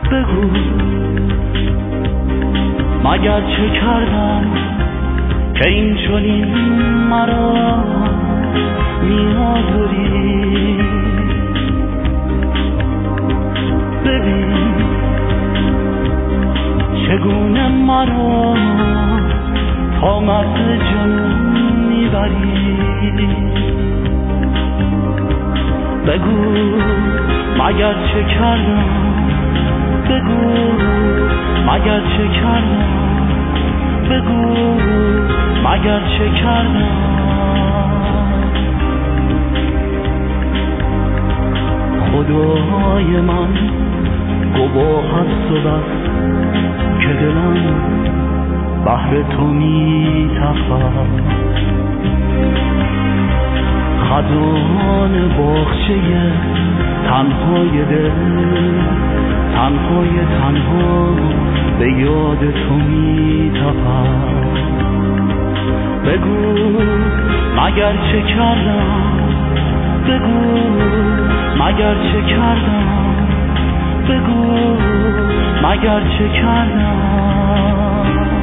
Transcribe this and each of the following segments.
بگو مگر چه کردم که این چنین مرا می‌آزاری. ببین چگونه مرا تا مرز جنون میبری. بگو مگر چه کردم، بگو مگر چه کردم، بگو مگر چه کردم. خدای من گواه است و بس که دلم بهر تو می تپد. خزان باغچه تنهای دل، تنهای تنها به یاد تو می تپد. بگو مگر چه کردم، بگو مگر چه کردم، بگو مگر چه کردم.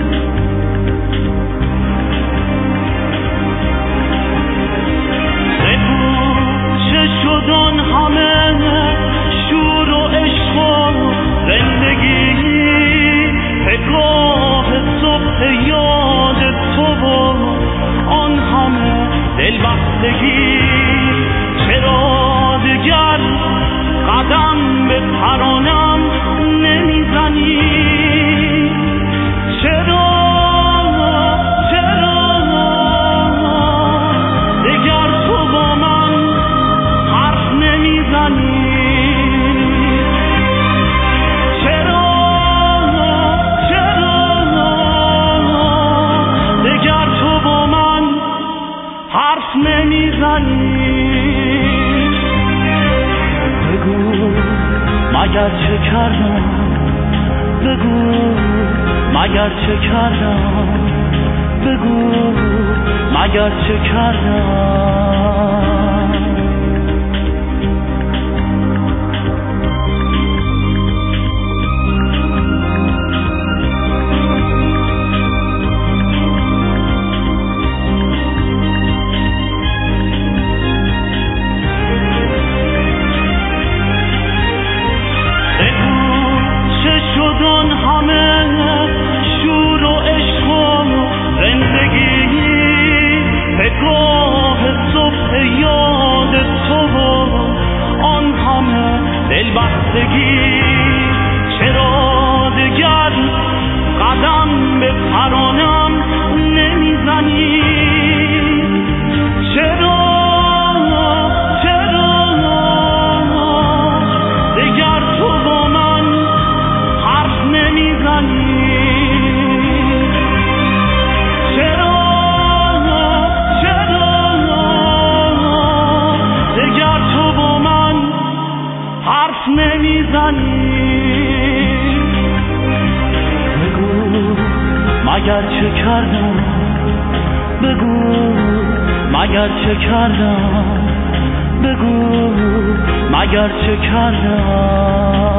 شدن همه شور و عشق و زندگی، پگاه صبح یاد تو و آن همه دلبستگی. چرا دگر قدم به پرانم نمیزنی؟ چرا بگو مگر چه کردم، بگو مگر چه کردم، بگو مگر چه کردم. چرا دگر قدم به پرانم نمیزنی؟ چرا دگر تو با من حرف نمیزنی؟ چرا دگر تو با من حرف نمیزنی؟ بگو مگر چه کردم، بگو مگر چه کردم، بگو مگر چه کردم.